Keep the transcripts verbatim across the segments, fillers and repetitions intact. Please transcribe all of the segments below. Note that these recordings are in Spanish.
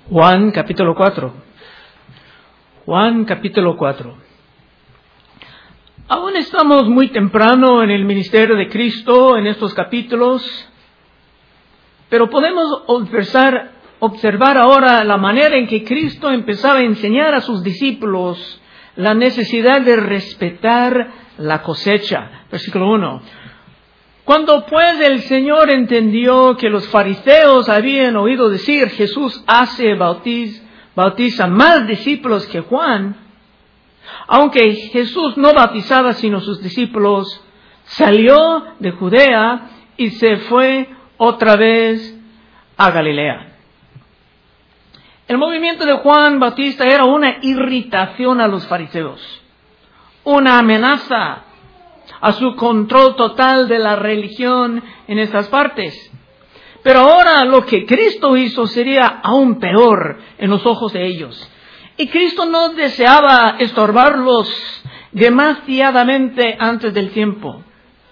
Juan capítulo cuatro. Juan capítulo cuatro. Aún estamos muy temprano en el ministerio de Cristo en estos capítulos, pero podemos observar, observar ahora la manera en que Cristo empezaba a enseñar a sus discípulos la necesidad de respetar la cosecha. Versículo uno. Cuando pues el Señor entendió que los fariseos habían oído decir, Jesús hace bautiz, bautiza más discípulos que Juan, aunque Jesús no bautizaba sino sus discípulos, salió de Judea y se fue otra vez a Galilea. El movimiento de Juan Bautista era una irritación a los fariseos, una amenaza a su control total de la religión en estas partes. Pero ahora lo que Cristo hizo sería aún peor en los ojos de ellos. Y Cristo no deseaba estorbarlos demasiadamente antes del tiempo,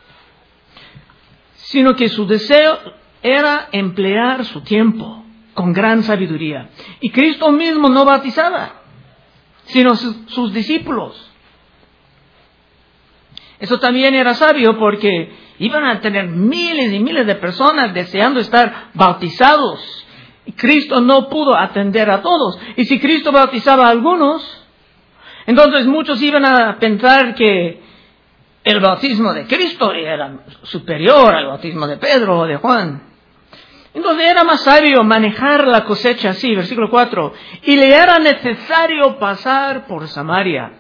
sino que su deseo era emplear su tiempo con gran sabiduría. Y Cristo mismo no bautizaba, sino sus, sus discípulos. Eso también era sabio porque iban a tener miles y miles de personas deseando estar bautizados. Y Cristo no pudo atender a todos. Y si Cristo bautizaba a algunos, entonces muchos iban a pensar que el bautismo de Cristo era superior al bautismo de Pedro o de Juan. Entonces era más sabio manejar la cosecha así, versículo cuatro. Y le era necesario pasar por Samaria.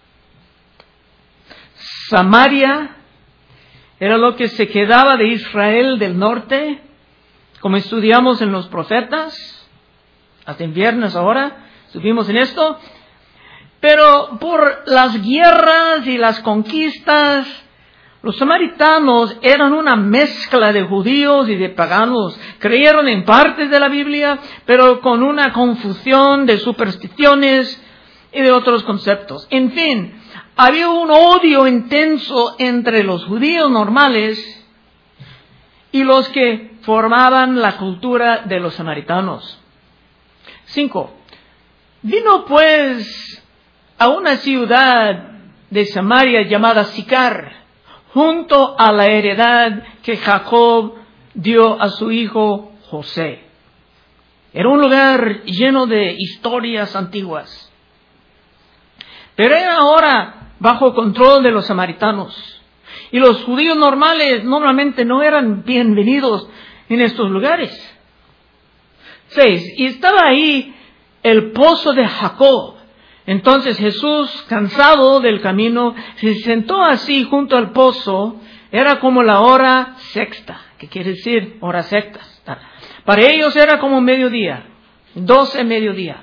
Samaria era lo que se quedaba de Israel del norte, como estudiamos en los profetas, hasta en viernes ahora, subimos en esto, pero por las guerras y las conquistas, los samaritanos eran una mezcla de judíos y de paganos, creyeron en partes de la Biblia, pero con una confusión de supersticiones y de otros conceptos. En fin, había un odio intenso entre los judíos normales y los que formaban la cultura de los samaritanos. Cinco. Vino pues a una ciudad de Samaria llamada Sicar, junto a la heredad que Jacob dio a su hijo José. Era un lugar lleno de historias antiguas, pero era ahora bajo control de los samaritanos. Y los judíos normales normalmente no eran bienvenidos en estos lugares. Seis. Y estaba ahí el pozo de Jacob. Entonces Jesús, cansado del camino, se sentó así junto al pozo. Era como la hora sexta, que quiere decir hora sexta. Para ellos era como mediodía, doce mediodía.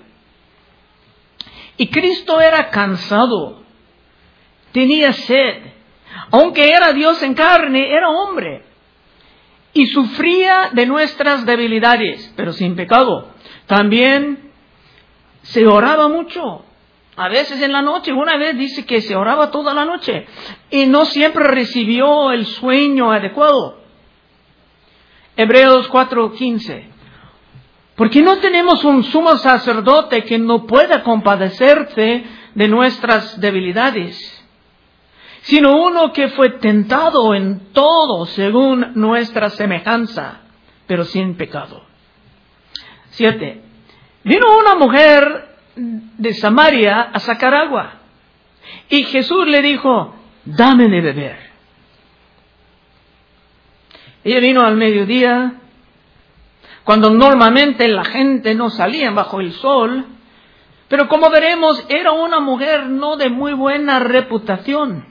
Y Cristo era cansado. Tenía sed. Aunque era Dios en carne, era hombre. Y sufría de nuestras debilidades, pero sin pecado. También se oraba mucho. A veces en la noche, una vez dice que se oraba toda la noche. Y no siempre recibió el sueño adecuado. Hebreos cuatro quince. Porque no tenemos un sumo sacerdote que no pueda compadecerse de nuestras debilidades, sino uno que fue tentado en todo según nuestra semejanza, pero sin pecado. Siete. Vino una mujer de Samaria a sacar agua, y Jesús le dijo, dame de beber. Ella vino al mediodía, cuando normalmente la gente no salía bajo el sol, pero como veremos, era una mujer no de muy buena reputación.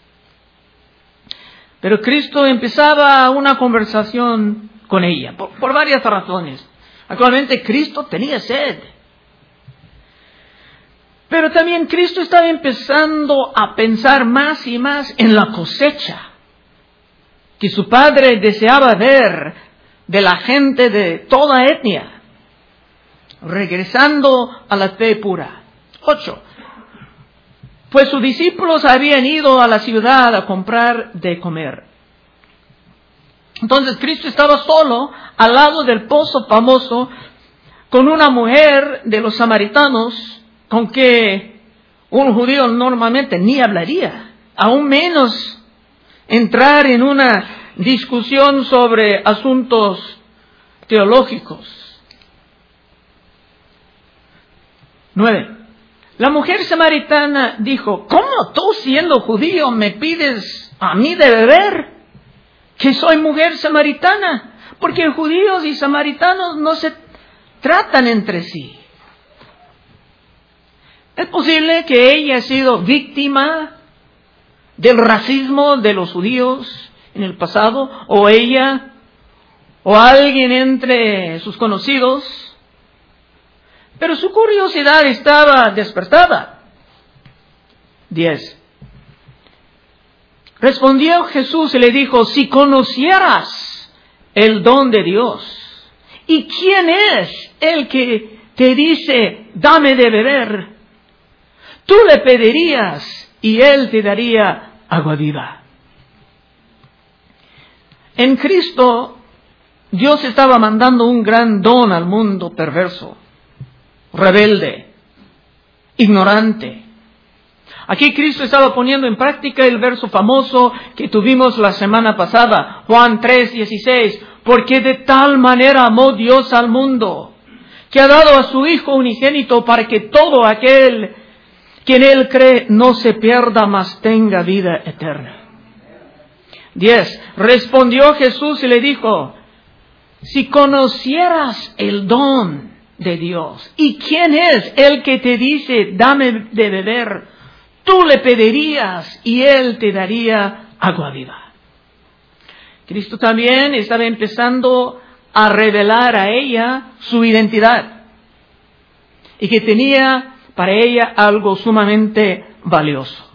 Pero Cristo empezaba una conversación con ella, por, por varias razones. Actualmente Cristo tenía sed. Pero también Cristo estaba empezando a pensar más y más en la cosecha que su Padre deseaba ver de la gente de toda etnia, regresando a la fe pura. Ocho. Pues sus discípulos habían ido a la ciudad a comprar de comer. Entonces Cristo estaba solo al lado del pozo famoso con una mujer de los samaritanos con que un judío normalmente ni hablaría, aún menos entrar en una discusión sobre asuntos teológicos. Nueve. La mujer samaritana dijo: ¿cómo tú, siendo judío, me pides a mí de beber, que soy mujer samaritana? Porque judíos y samaritanos no se tratan entre sí. Es posible que ella haya sido víctima del racismo de los judíos en el pasado, o ella, o alguien entre sus conocidos, pero su curiosidad estaba despertada. Diez. Respondió Jesús y le dijo: si conocieras el don de Dios, ¿y quién es el que te dice, dame de beber? Tú le pedirías y él te daría agua viva. En Cristo, Dios estaba mandando un gran don al mundo perverso, rebelde, ignorante. Aquí Cristo estaba poniendo en práctica el verso famoso que tuvimos la semana pasada, Juan tres dieciséis, porque de tal manera amó Dios al mundo, que ha dado a su Hijo unigénito, para que todo aquel que en Él cree no se pierda, mas tenga vida eterna. diez. Respondió Jesús y le dijo: si conocieras el don de Dios, ¿y quién es el que te dice, dame de beber? Tú le pedirías y Él te daría agua viva. Cristo también estaba empezando a revelar a ella su identidad, y que tenía para ella algo sumamente valioso.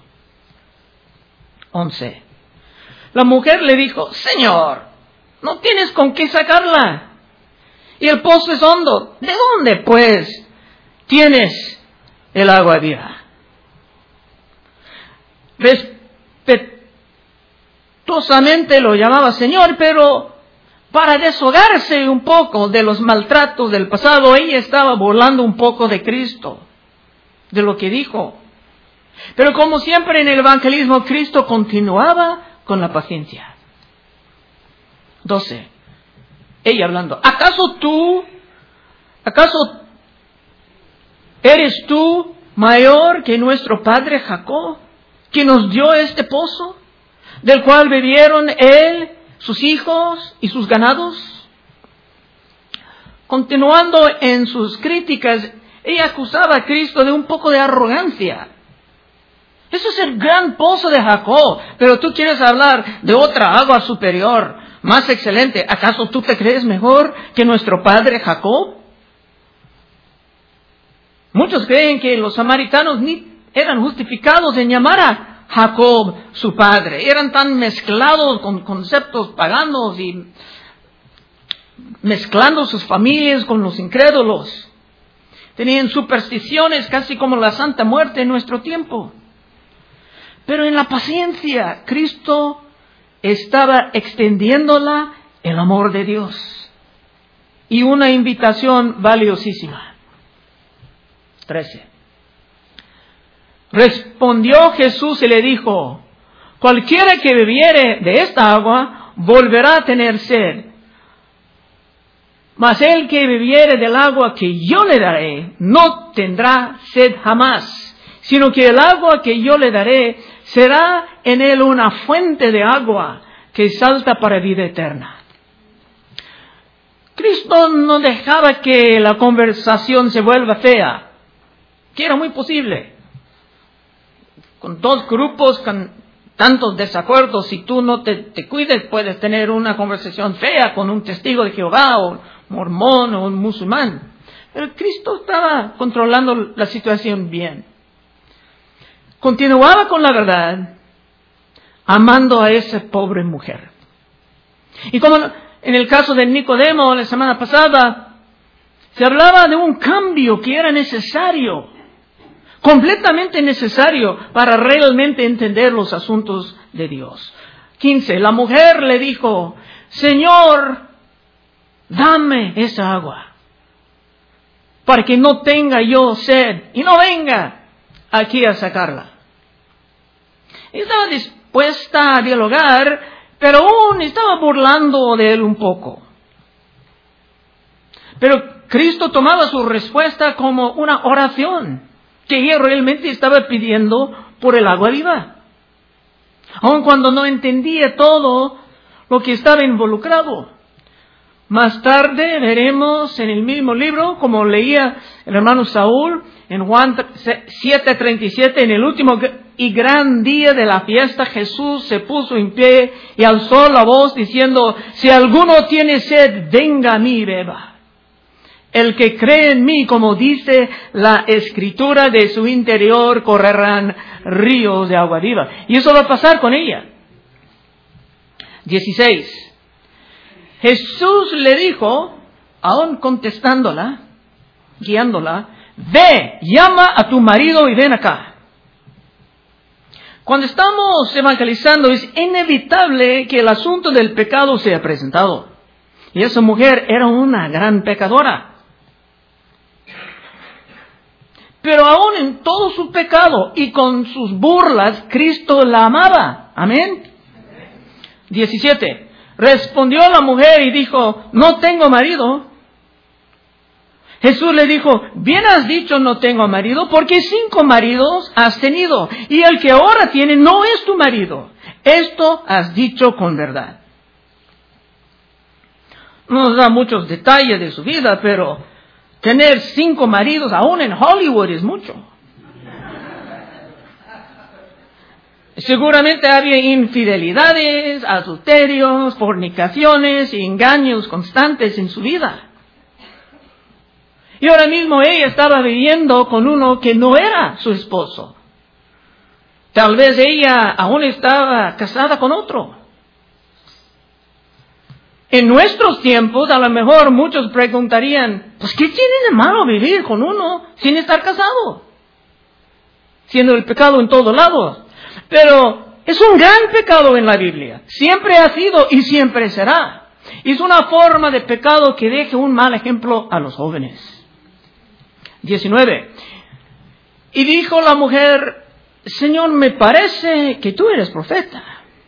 once. La mujer le dijo: Señor, no tienes con qué sacarla, y el pozo es hondo. ¿De dónde, pues, tienes el agua viva? Respetuosamente lo llamaba Señor, pero para deshogarse un poco de los maltratos del pasado, ella estaba burlando un poco de Cristo, de lo que dijo. Pero como siempre en el evangelismo, Cristo continuaba con la paciencia. doce. Ella hablando: ¿Acaso tú, acaso eres tú mayor que nuestro padre Jacob, que nos dio este pozo, del cual bebieron él, sus hijos y sus ganados? Continuando en sus críticas, ella acusaba a Cristo de un poco de arrogancia. Eso es el gran pozo de Jacob, pero tú quieres hablar de otra agua superior, más excelente. ¿Acaso tú te crees mejor que nuestro padre Jacob? Muchos creen que los samaritanos ni eran justificados en llamar a Jacob su padre. Eran tan mezclados con conceptos paganos y mezclando sus familias con los incrédulos. Tenían supersticiones casi como la Santa Muerte en nuestro tiempo. Pero en la paciencia, Cristo estaba extendiéndola el amor de Dios y una invitación valiosísima. trece. Respondió Jesús y le dijo: cualquiera que bebiere de esta agua volverá a tener sed, mas el que bebiere del agua que yo le daré no tendrá sed jamás, sino que el agua que yo le daré será en él una fuente de agua que salta para vida eterna. Cristo no dejaba que la conversación se vuelva fea, que era muy posible. Con dos grupos, con tantos desacuerdos, si tú no te, te cuides, puedes tener una conversación fea con un testigo de Jehová, o un mormón, o un musulmán. Pero Cristo estaba controlando la situación bien. Continuaba con la verdad, amando a esa pobre mujer. Y como en el caso de Nicodemo la semana pasada, se hablaba de un cambio que era necesario, completamente necesario para realmente entender los asuntos de Dios. quince. La mujer le dijo: Señor, dame esa agua. para que no tenga yo sed y no venga aquí a sacarla. Estaba dispuesta a dialogar, pero aún estaba burlando de él un poco. Pero Cristo tomaba su respuesta como una oración que ella realmente estaba pidiendo por el agua viva, aun cuando no entendía todo lo que estaba involucrado. Más tarde veremos en el mismo libro, como leía el hermano Saúl, en Juan siete treinta y siete, en el último y gran día de la fiesta, Jesús se puso en pie y alzó la voz diciendo: si alguno tiene sed, venga a mí y beba. El que cree en mí, como dice la Escritura, de su interior correrán ríos de agua viva. Y eso va a pasar con ella. dieciséis. Jesús le dijo, aún contestándola, guiándola: ve, llama a tu marido y ven acá. Cuando estamos evangelizando, es inevitable que el asunto del pecado sea presentado. Y esa mujer era una gran pecadora. Pero aún en todo su pecado y con sus burlas, Cristo la amaba. Amén. diecisiete. Respondió la mujer y dijo: no tengo marido. Jesús le dijo: bien has dicho, no tengo marido, porque cinco maridos has tenido, y el que ahora tiene no es tu marido. Esto has dicho con verdad. No nos da muchos detalles de su vida, pero tener cinco maridos aún en Hollywood es mucho. Seguramente había infidelidades, adulterios, fornicaciones y engaños constantes en su vida. Y ahora mismo ella estaba viviendo con uno que no era su esposo. Tal vez ella aún estaba casada con otro. En nuestros tiempos, a lo mejor muchos preguntarían: pues ¿qué tiene de malo vivir con uno sin estar casado? Siendo el pecado en todos lados. Pero es un gran pecado en la Biblia. Siempre ha sido y siempre será. Es una forma de pecado que deja un mal ejemplo a los jóvenes. diecinueve. Y dijo la mujer: Señor, me parece que tú eres profeta.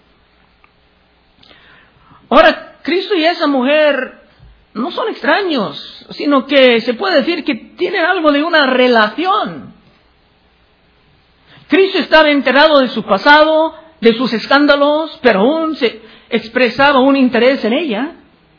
Ahora, Cristo y esa mujer no son extraños, sino que se puede decir que tienen algo de una relación. Cristo estaba enterado de su pasado, de sus escándalos, pero aún se expresaba un interés en ella.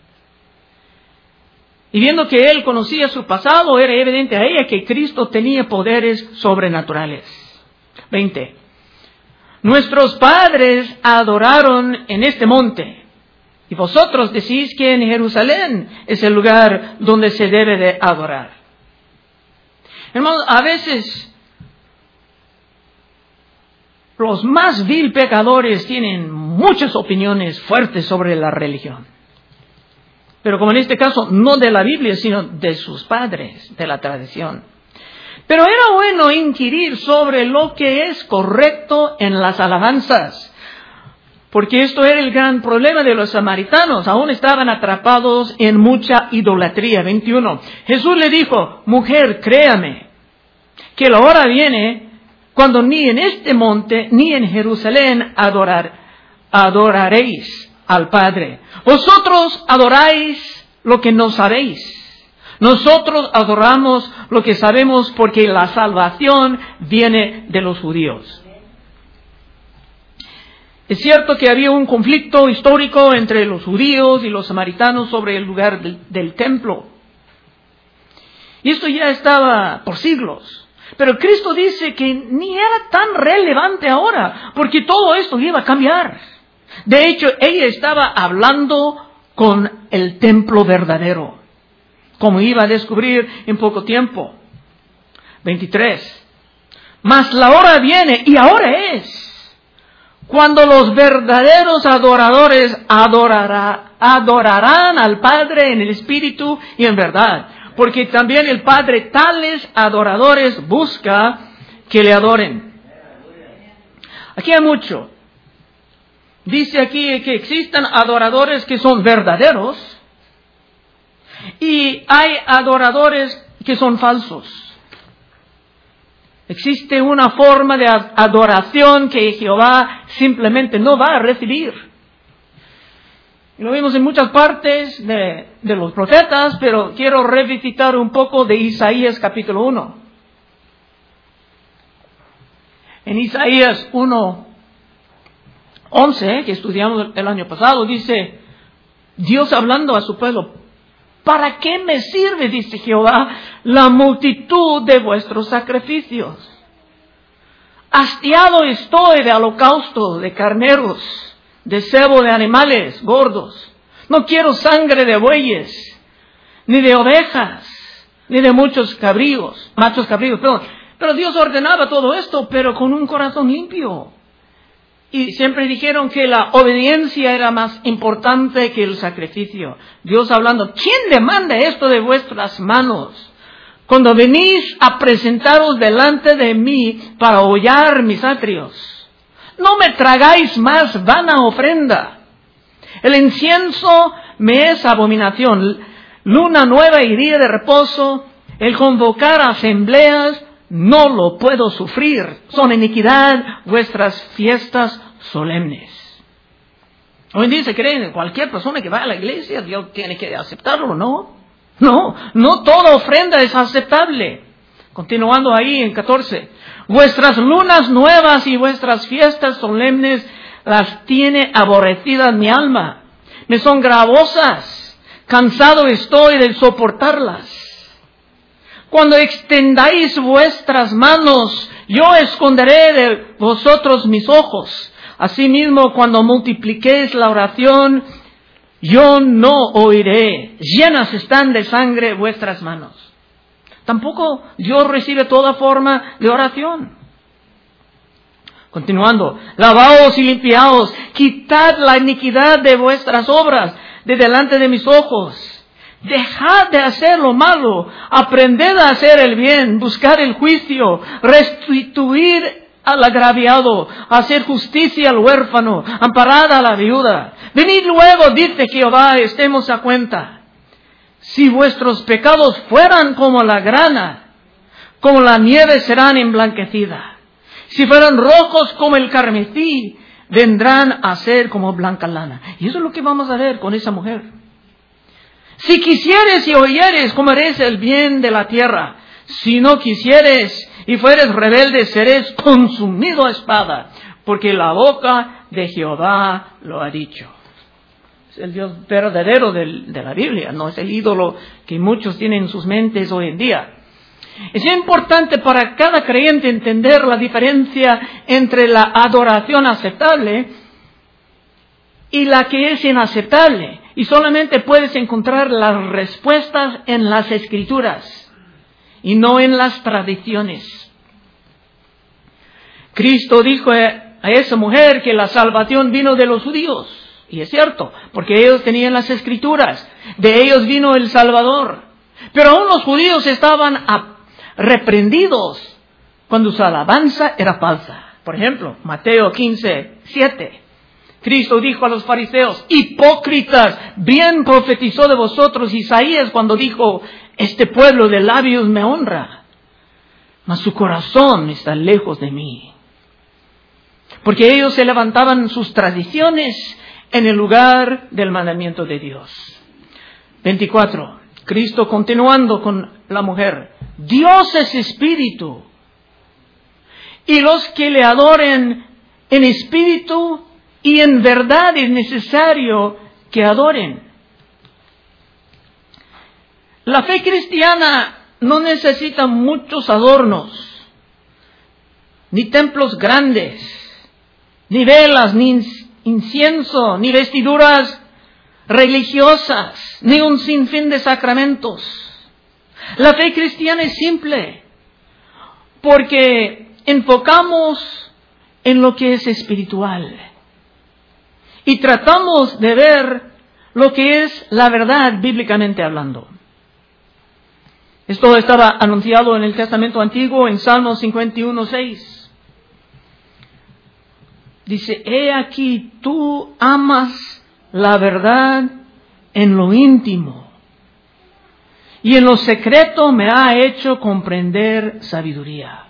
Y viendo que él conocía su pasado, era evidente a ella que Cristo tenía poderes sobrenaturales. veinte. Nuestros padres adoraron en este monte, y vosotros decís que en Jerusalén es el lugar donde se debe de adorar. Hermanos, a veces los más vil pecadores tienen muchas opiniones fuertes sobre la religión. Pero como en este caso, no de la Biblia, sino de sus padres, de la tradición. Pero era bueno inquirir sobre lo que es correcto en las alabanzas, porque esto era el gran problema de los samaritanos. Aún estaban atrapados en mucha idolatría. veintiuno. Jesús le dijo: mujer, créame, que la hora viene cuando ni en este monte ni en Jerusalén adorar, adoraréis al Padre. Vosotros adoráis lo que no sabéis. Nosotros adoramos lo que sabemos, porque la salvación viene de los judíos. Es cierto que había un conflicto histórico entre los judíos y los samaritanos sobre el lugar del, del templo. Y esto ya estaba por siglos. Pero Cristo dice que ni era tan relevante ahora, porque todo esto iba a cambiar. De hecho, ella estaba hablando con el templo verdadero, como iba a descubrir en poco tiempo. veintitrés. Mas la hora viene, y ahora es, cuando los verdaderos adoradores adorará, adorarán al Padre en el Espíritu y en verdad. Porque también el Padre tales adoradores busca que le adoren. Aquí hay mucho. Dice aquí que existan adoradores que son verdaderos, y hay adoradores que son falsos. Existe una forma de adoración que Jehová simplemente no va a recibir. Y lo vimos en muchas partes de, de los profetas, pero quiero revisitar un poco de Isaías capítulo uno. En Isaías uno once, que estudiamos el año pasado, dice Dios hablando a su pueblo: ¿para qué me sirve, dice Jehová, la multitud de vuestros sacrificios? Hastiado estoy de holocausto, de carneros, de cebo de animales gordos. No quiero sangre de bueyes, ni de ovejas, ni de muchos cabríos, machos cabríos, perdón. Pero Dios ordenaba todo esto, pero con un corazón limpio. Y siempre dijeron que la obediencia era más importante que el sacrificio. Dios hablando: ¿quién demanda esto de vuestras manos? Cuando venís a presentaros delante de mí para hollar mis atrios, no me tragáis más vana ofrenda. El incienso me es abominación. Luna nueva y día de reposo, el convocar asambleas, no lo puedo sufrir. Son iniquidad vuestras fiestas solemnes. Hoy en día se cree que cualquier persona que va a la iglesia, Dios tiene que aceptarlo, ¿no? No, no toda ofrenda es aceptable. Continuando ahí en catorce. Vuestras lunas nuevas y vuestras fiestas solemnes las tiene aborrecidas mi alma. Me son gravosas. Cansado estoy de soportarlas. Cuando extendáis vuestras manos, yo esconderé de vosotros mis ojos. Asimismo, cuando multipliquéis la oración, yo no oiré. Llenas están de sangre vuestras manos. Tampoco Dios recibe toda forma de oración. Continuando. Lavaos y limpiaos. Quitad la iniquidad de vuestras obras de delante de mis ojos. Dejad de hacer lo malo, aprended a hacer el bien, buscar el juicio, restituir al agraviado, hacer justicia al huérfano, amparad a la viuda. Venid luego, dice Jehová, estemos a cuenta. Si vuestros pecados fueran como la grana, como la nieve serán emblanquecidas. Si fueran rojos como el carmesí, vendrán a ser como blanca lana. Y eso es lo que vamos a ver con esa mujer. Si quisieres y oyeres, comeréis el bien de la tierra. Si no quisieres y fueres rebelde, seréis consumido a espada, porque la boca de Jehová lo ha dicho. Es el Dios verdadero de, de la Biblia, no es el ídolo que muchos tienen en sus mentes hoy en día. Es importante para cada creyente entender la diferencia entre la adoración aceptable y la que es inaceptable. Y solamente puedes encontrar las respuestas en las Escrituras y no en las tradiciones. Cristo dijo a esa mujer que la salvación vino de los judíos. Y es cierto, porque ellos tenían las Escrituras. De ellos vino el Salvador. Pero aún los judíos estaban reprendidos cuando su alabanza era falsa. Por ejemplo, Mateo quince, siete. Cristo dijo a los fariseos: hipócritas, bien profetizó de vosotros Isaías cuando dijo: este pueblo de labios me honra, mas su corazón está lejos de mí. Porque ellos se levantaban sus tradiciones en el lugar del mandamiento de Dios. veinticuatro. Cristo continuando con la mujer: Dios es espíritu, y los que le adoren en espíritu y en verdad es necesario que adoren. La fe cristiana no necesita muchos adornos, ni templos grandes, ni velas, ni incienso, ni vestiduras religiosas, ni un sinfín de sacramentos. La fe cristiana es simple, porque enfocamos en lo que es espiritual. Y tratamos de ver lo que es la verdad bíblicamente hablando. Esto estaba anunciado en el Testamento Antiguo en Salmos cincuenta y uno, seis. Dice: he aquí tú amas la verdad en lo íntimo y en lo secreto me ha hecho comprender sabiduría.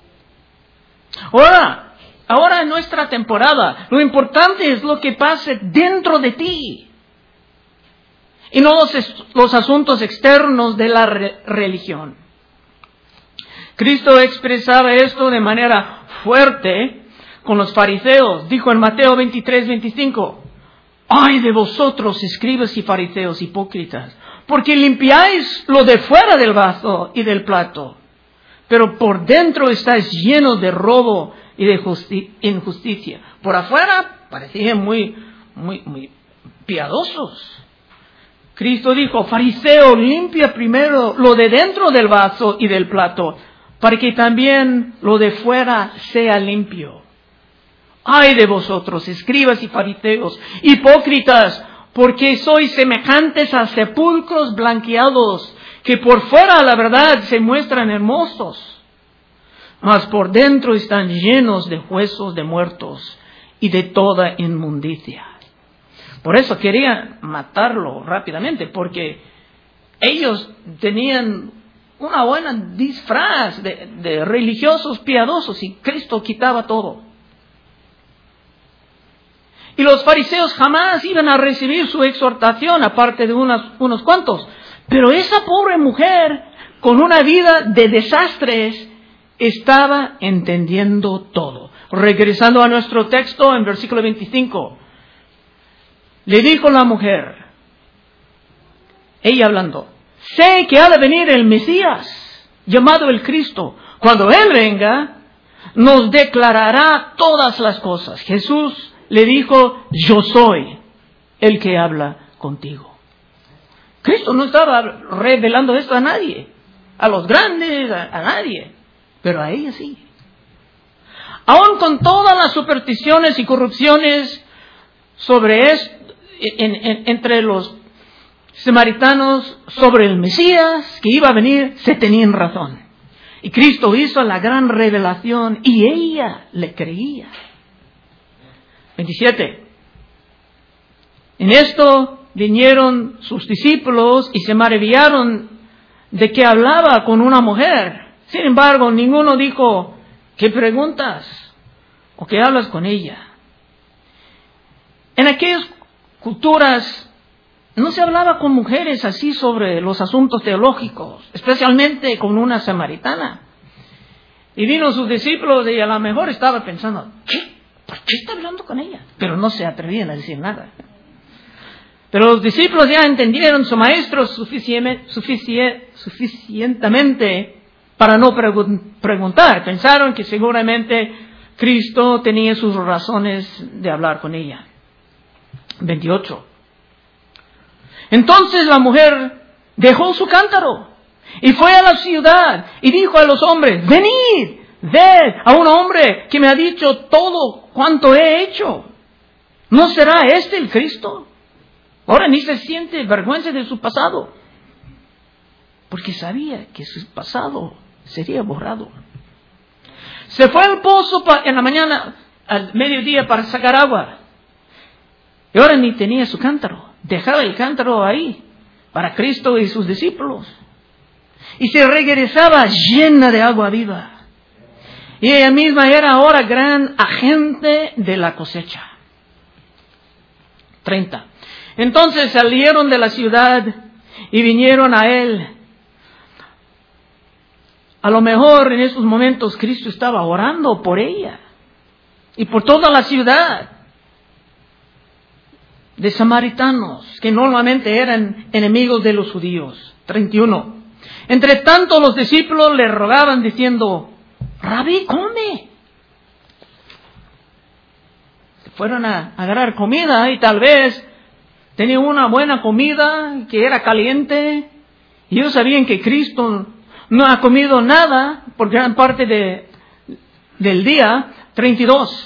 Ahora, ahora en nuestra temporada, lo importante es lo que pase dentro de ti. Y no los, los asuntos externos de la re- religión. Cristo expresaba esto de manera fuerte con los fariseos. Dijo en Mateo veintitrés, veinticinco, ¡ay de vosotros, escribas y fariseos hipócritas! Porque limpiáis lo de fuera del vaso y del plato, pero por dentro estáis llenos de robo y de justi- injusticia. Por afuera parecían muy, muy, muy piadosos. Cristo dijo, fariseo, limpia primero lo de dentro del vaso y del plato, para que también lo de fuera sea limpio. ¡Ay de vosotros, escribas y fariseos, hipócritas! Porque sois semejantes a sepulcros blanqueados, que por fuera a la verdad se muestran hermosos, mas por dentro están llenos de huesos de muertos y de toda inmundicia. Por eso querían matarlo rápidamente, porque ellos tenían una buena disfraz de, de religiosos piadosos y Cristo quitaba todo. Y los fariseos jamás iban a recibir su exhortación, aparte de unos, unos cuantos. Pero esa pobre mujer, con una vida de desastres, estaba entendiendo todo. Regresando a nuestro texto en versículo veinticinco. Le dijo la mujer, ella hablando, sé que ha de venir el Mesías, llamado el Cristo. Cuando Él venga, nos declarará todas las cosas. Jesús le dijo, yo soy el que habla contigo. Cristo no estaba revelando esto a nadie, a los grandes, a, a nadie, pero a ella sí. Aún con todas las supersticiones y corrupciones sobre esto, En, en, entre los samaritanos sobre el Mesías que iba a venir, se tenían razón. Y Cristo hizo la gran revelación y ella le creía. veintisiete. En esto vinieron sus discípulos y se maravillaron de que hablaba con una mujer. Sin embargo, ninguno dijo, ¿qué preguntas? ¿O qué hablas con ella? En aquellos culturas no se hablaba con mujeres así sobre los asuntos teológicos, especialmente con una samaritana. Y vino sus discípulos y a lo mejor estaba pensando, ¿qué? ¿Por qué está hablando con ella? Pero no se atrevían a decir nada. Pero los discípulos ya entendieron su maestro sufici- sufici- suficientemente para no pregun- preguntar. Pensaron que seguramente Cristo tenía sus razones de hablar con ella. veintiocho. Entonces la mujer dejó su cántaro y fue a la ciudad y dijo a los hombres, venid, ved a un hombre que me ha dicho todo cuanto he hecho. ¿No será este el Cristo? Ahora ni se siente vergüenza de su pasado, porque sabía que su pasado sería borrado. Se fue al pozo en la mañana, al mediodía, para sacar agua. Y ahora ni tenía su cántaro. Dejaba el cántaro ahí para Cristo y sus discípulos. Y se regresaba llena de agua viva. Y ella misma era ahora gran agente de la cosecha. treinta. Entonces salieron de la ciudad y vinieron a Él. A lo mejor en esos momentos Cristo estaba orando por ella y por toda la ciudad de samaritanos, que normalmente eran enemigos de los judíos. treinta y uno. Entre tanto los discípulos le rogaban diciendo, Rabí, come. Fueron a agarrar comida y tal vez tenían una buena comida que era caliente. Y ellos sabían que Cristo no ha comido nada por gran parte de, del día. treinta y dos.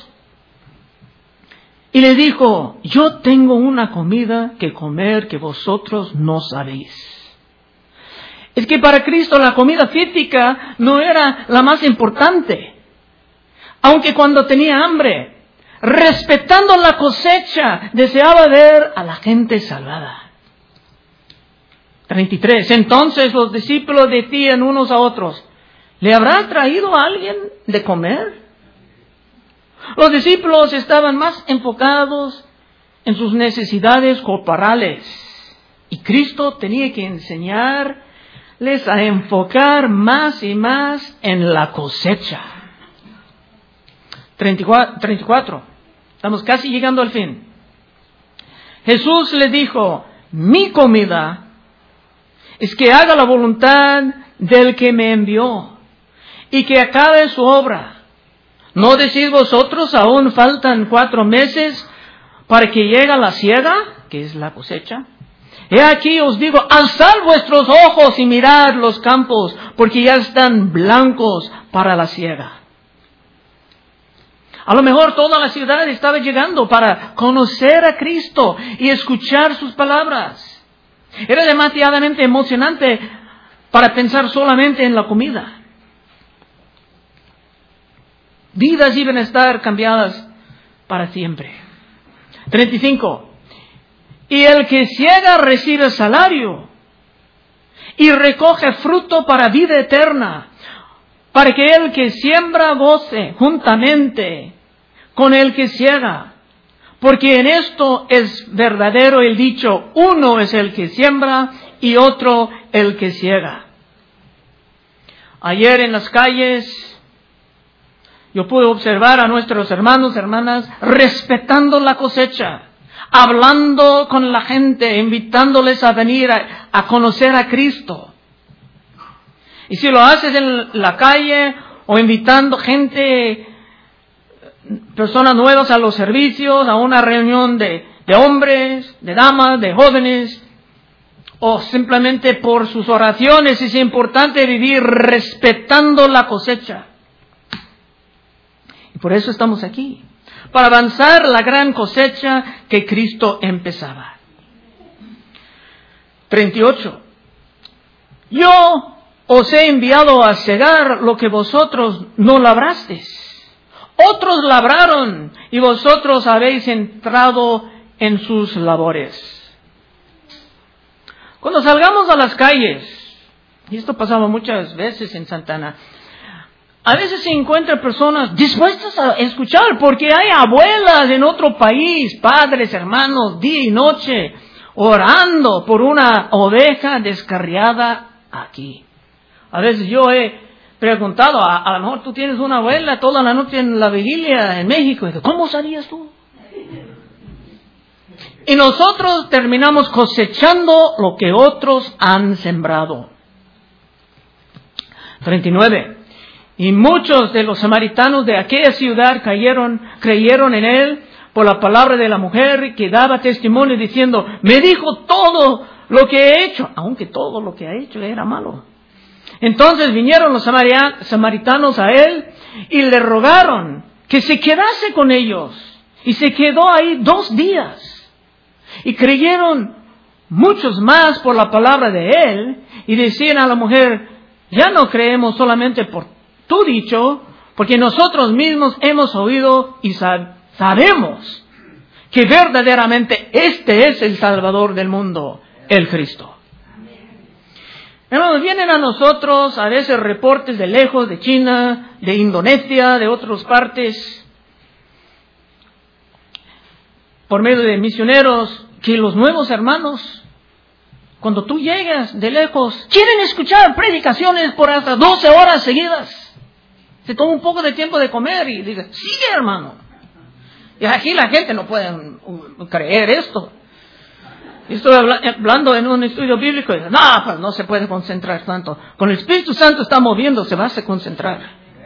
Y le dijo, yo tengo una comida que comer que vosotros no sabéis. Es que para Cristo la comida física no era la más importante. Aunque cuando tenía hambre, respetando la cosecha, deseaba ver a la gente salvada. treinta y tres. Entonces los discípulos decían unos a otros, ¿le habrá traído a alguien de comer? Los discípulos estaban más enfocados en sus necesidades corporales y Cristo tenía que enseñarles a enfocar más y más en la cosecha. treinta y cuatro. Estamos casi llegando al fin. Jesús les dijo, mi comida es que haga la voluntad del que me envió y que acabe su obra. ¿No decís vosotros aún faltan cuatro meses para que llegue la siega, que es la cosecha? He aquí os digo, alzad vuestros ojos y mirad los campos, porque ya están blancos para la siega. A lo mejor toda la ciudad estaba llegando para conocer a Cristo y escuchar sus palabras. Era demasiadamente emocionante para pensar solamente en la comida. Vidas iban a estar cambiadas para siempre. treinta y cinco. Y el que ciega recibe salario y recoge fruto para vida eterna, para que el que siembra goce juntamente con el que ciega. Porque en esto es verdadero el dicho, uno es el que siembra y otro el que ciega. Ayer en las calles yo pude observar a nuestros hermanos, hermanas, respetando la cosecha, hablando con la gente, invitándoles a venir a, a conocer a Cristo. Y si lo haces en la calle o invitando gente, personas nuevas a los servicios, a una reunión de, de hombres, de damas, de jóvenes, o simplemente por sus oraciones, es importante vivir respetando la cosecha. Y por eso estamos aquí, para avanzar la gran cosecha que Cristo empezaba. treinta y ocho. Yo os he enviado a cegar lo que vosotros no labrasteis. Otros labraron y vosotros habéis entrado en sus labores. Cuando salgamos a las calles, y esto pasaba muchas veces en Santana, a veces se encuentran personas dispuestas a escuchar, porque hay abuelas en otro país, padres, hermanos, día y noche, orando por una oveja descarriada aquí. A veces yo he preguntado, a, a lo mejor tú tienes una abuela toda la noche en la vigilia en México, y digo, ¿cómo sabías tú? Y nosotros terminamos cosechando lo que otros han sembrado. treinta y nueve. Y muchos de los samaritanos de aquella ciudad cayeron, creyeron en él por la palabra de la mujer que daba testimonio diciendo, me dijo todo lo que he hecho, aunque todo lo que ha hecho era malo. Entonces vinieron los samaritanos a él y le rogaron que se quedase con ellos. Y se quedó ahí dos días. Y creyeron muchos más por la palabra de él y decían a la mujer, ya no creemos solamente por tu dicho, porque nosotros mismos hemos oído y sab- sabemos que verdaderamente este es el Salvador del mundo, el Cristo. Hermanos, vienen a nosotros a veces reportes de lejos, de China, de Indonesia, de otras partes, por medio de misioneros, que los nuevos hermanos, cuando tú llegas de lejos, quieren escuchar predicaciones por hasta doce horas seguidas. Se toma un poco de tiempo de comer y dice, sigue hermano. Y aquí la gente no puede creer esto. Estoy hablando en un estudio bíblico y dice, no, pues no se puede concentrar tanto. Con el Espíritu Santo está moviendo, se va a concentrar.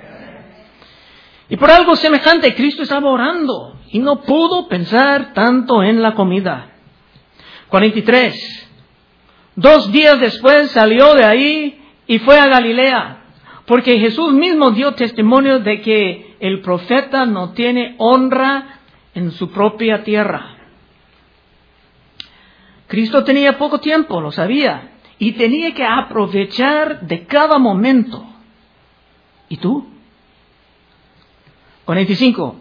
Y por algo semejante, Cristo estaba orando y no pudo pensar tanto en la comida. cuarenta y tres. Dos días después salió de ahí y fue a Galilea. Porque Jesús mismo dio testimonio de que el profeta no tiene honra en su propia tierra. Cristo tenía poco tiempo, lo sabía, y tenía que aprovechar de cada momento. ¿Y tú? cuarenta y cinco.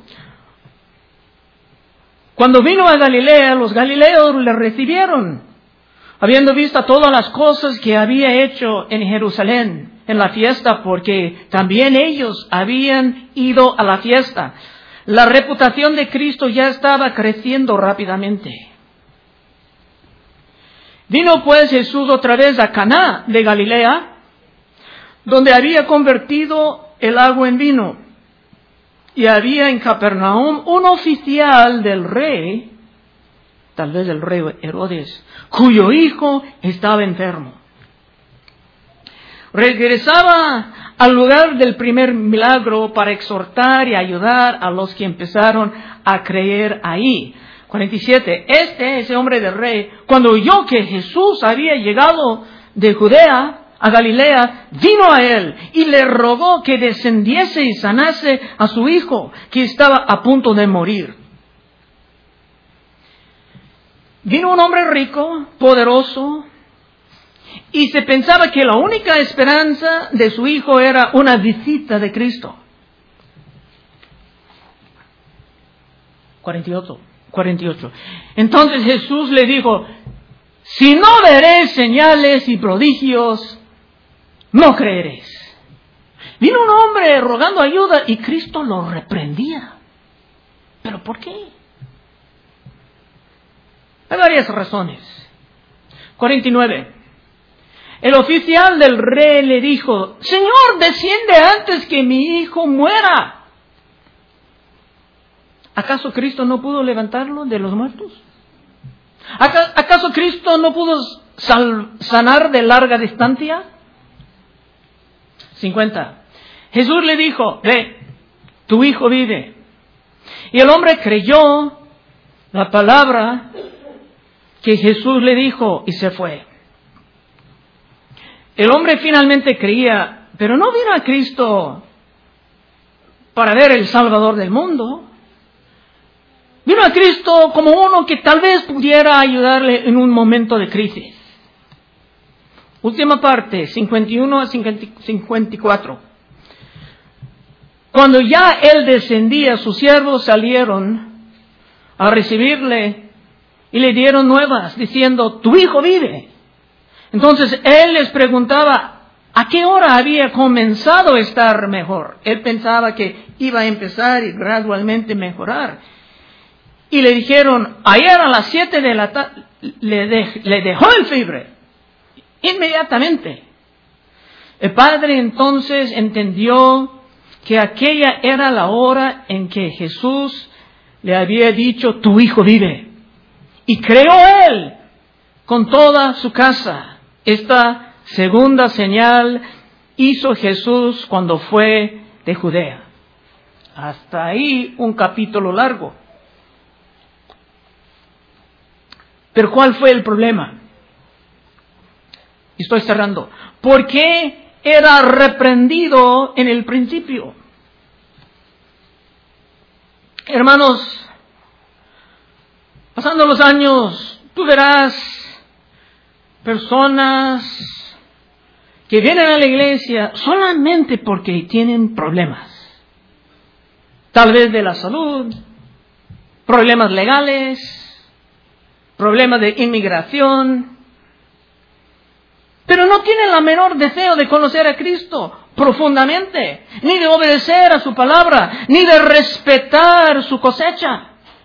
Cuando vino a Galilea, los galileos le recibieron, habiendo visto todas las cosas que había hecho en Jerusalén en la fiesta, porque también ellos habían ido a la fiesta. La reputación de Cristo ya estaba creciendo rápidamente. Vino pues Jesús otra vez a Caná de Galilea, donde había convertido el agua en vino. Y había en Capernaum un oficial del rey, tal vez el rey Herodes, cuyo hijo estaba enfermo. Regresaba al lugar del primer milagro para exhortar y ayudar a los que empezaron a creer ahí. cuarenta y siete. Este, ese hombre del rey, cuando oyó que Jesús había llegado de Judea a Galilea, vino a él y le rogó que descendiese y sanase a su hijo, que estaba a punto de morir. Vino un hombre rico, poderoso, y se pensaba que la única esperanza de su hijo era una visita de Cristo. cuarenta y ocho. cuarenta y ocho. Entonces Jesús le dijo: si no veréis señales y prodigios, no creeréis. Vino un hombre rogando ayuda y Cristo lo reprendía. ¿Pero por qué? Hay varias razones. cuarenta y nueve. El oficial del rey le dijo: Señor, desciende antes que mi hijo muera. ¿Acaso Cristo no pudo levantarlo de los muertos? ¿Acaso Cristo no pudo sal- sanar de larga distancia? cincuenta. Jesús le dijo: ve, tu hijo vive. Y el hombre creyó la palabra que Jesús le dijo y se fue. El hombre finalmente creía, pero no vino a Cristo para ver el Salvador del mundo. Vino a Cristo como uno que tal vez pudiera ayudarle en un momento de crisis. Última parte, cincuenta y uno a cincuenta y cuatro. Cuando ya él descendía, sus siervos salieron a recibirle y le dieron nuevas, diciendo: tu hijo vive. Entonces él les preguntaba a qué hora había comenzado a estar mejor. Él pensaba que iba a empezar y gradualmente mejorar. Y le dijeron: ayer a las siete de la tarde le, de, le dejó el fiebre. Inmediatamente. El padre entonces entendió que aquella era la hora en que Jesús le había dicho: tu hijo vive. Y creó él con toda su casa. Esta segunda señal hizo Jesús cuando fue de Judea. Hasta ahí un capítulo largo. Pero ¿cuál fue el problema? Estoy cerrando. ¿Por qué era reprendido en el principio? Hermanos, pasando los años, tú verás personas que vienen a la iglesia solamente porque tienen problemas. Tal vez de la salud, problemas legales, problemas de inmigración, pero no tienen la menor deseo de conocer a Cristo profundamente, ni de obedecer a su palabra, ni de respetar su cosecha.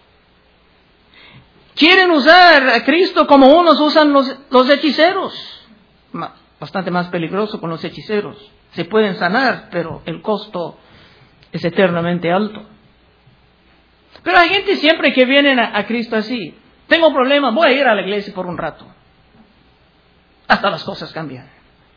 Quieren usar a Cristo como unos usan los, los hechiceros. Bastante más peligroso con los hechiceros. Se pueden sanar, pero el costo es eternamente alto. Pero hay gente siempre que viene a, a Cristo así: tengo problemas, voy a ir a la iglesia por un rato. Hasta las cosas cambian.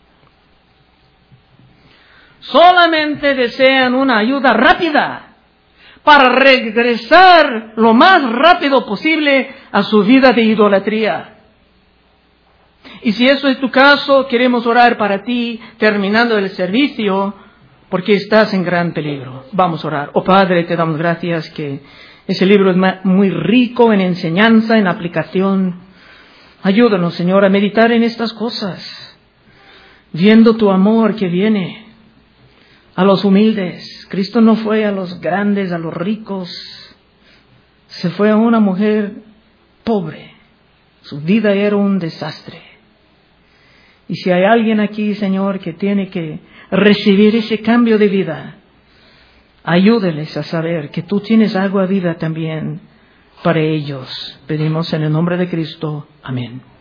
Solamente desean una ayuda rápida para regresar lo más rápido posible a su vida de idolatría. Y si eso es tu caso, queremos orar para ti terminando el servicio, porque estás en gran peligro. Vamos a orar. Oh Padre, te damos gracias que ese libro es muy rico en enseñanza, en aplicación. Ayúdanos, Señor, a meditar en estas cosas, viendo tu amor que viene a los humildes. Cristo no fue a los grandes, a los ricos. Se fue a una mujer pobre, Su vida era un desastre. Y si hay alguien aquí, Señor, que tiene que recibir ese cambio de vida, ayúdeles a saber que tú tienes agua viva también para ellos. Pedimos en el nombre de Cristo. Amén.